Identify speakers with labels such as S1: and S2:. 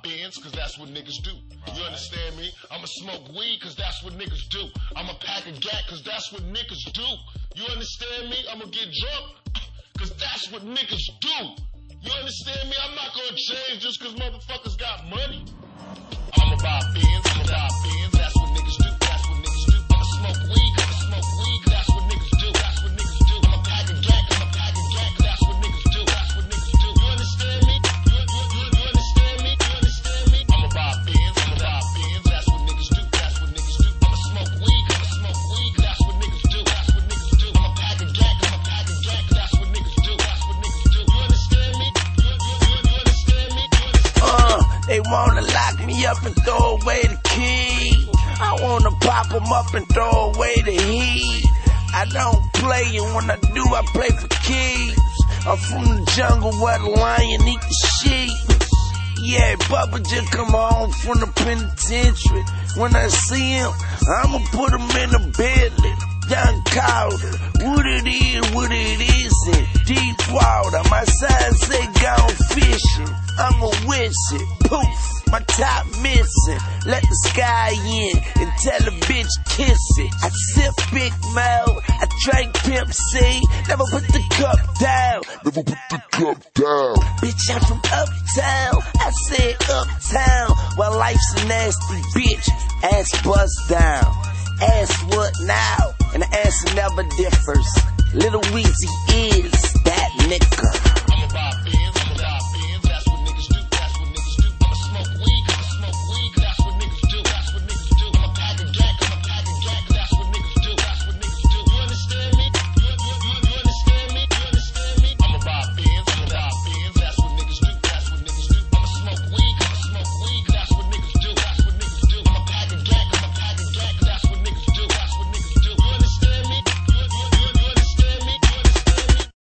S1: Benz, cause that's what niggas do. You understand me? I'ma smoke weed, cause that's what niggas do. I'ma pack a gat, cause that's what niggas do. You understand me? I'ma get drunk, cause that's what niggas do. You understand me? I'm not gonna change just cause motherfuckers got money. I'ma buy Benz, that's what niggas do. That's what niggas do. I'ma smoke weed, cause that's what niggas do. That's what niggas do. I'ma pack a gat, cause that's what niggas do. That's what niggas do. You understand me? You understand me? You understand me? I'ma buy Benz, that's what niggas do. That's what niggas do. I'ma smoke weed, cause that's what niggas do. That's what niggas do. I'ma pack a gat, cause that's what niggas do. That's what niggas do. You understand me? You understand me?
S2: They wanna lock me up and throw away the key. I wanna pop them up and throw away the heat. I don't play, and when I do, I play for keeps. I'm from the jungle where the lion eat the sheep. Yeah, Bubba just come home from the penitentiary. When I see him, I'ma put him in a Bentley. Young Calder, what it isn't. Deep water, my sign say gone fishing. I'ma wish it, poof, my top missing. Let the sky in and tell a bitch kiss it. I sip Big Mel, I drank Pimp C. Never put the cup down, never put the cup down. Bitch, I'm from uptown, I said uptown. Well, life's a nasty bitch, ass bust down. Ask what now? And the answer never differs. Little Weezy is that nigga.
S1: I'ma buy Benz.